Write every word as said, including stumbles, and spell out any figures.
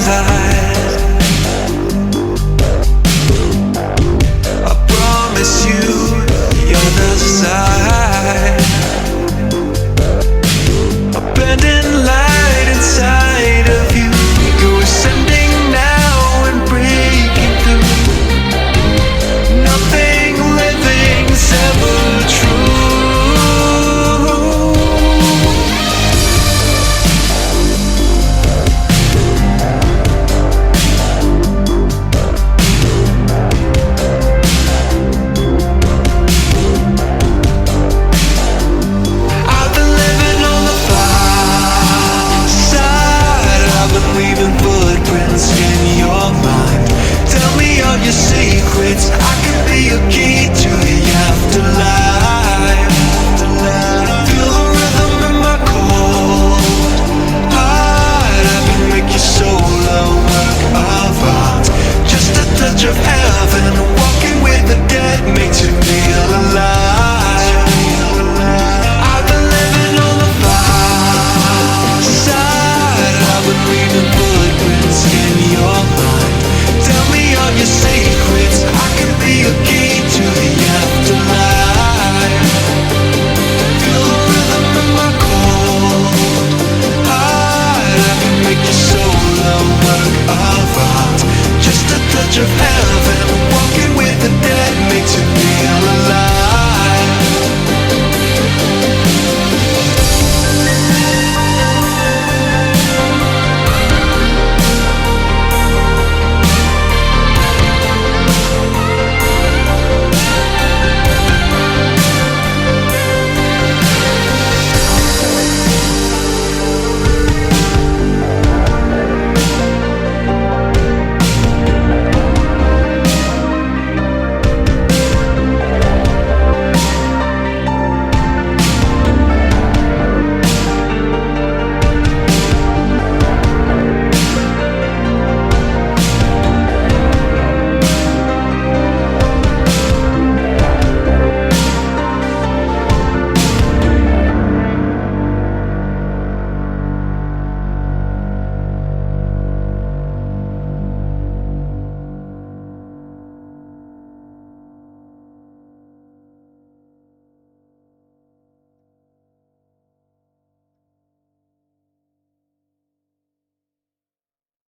light. I promise you, you're the side. A bending light inside of you. You're ascending now and breaking through. Nothing living's ever true. Your secrets, I can be a key to the afterlife. Feel the rhythm in my cold heart. I can make your soul a work of art. Just a touch of heaven. Walking with the dead makes you feel alive. I've been living on the far side. I've been leaving footprints in your mind. Tell me all your secrets, I can be a key to the afterlife. Feel the rhythm in my cold heart. I can make your soul a work of art. Just a touch of heaven.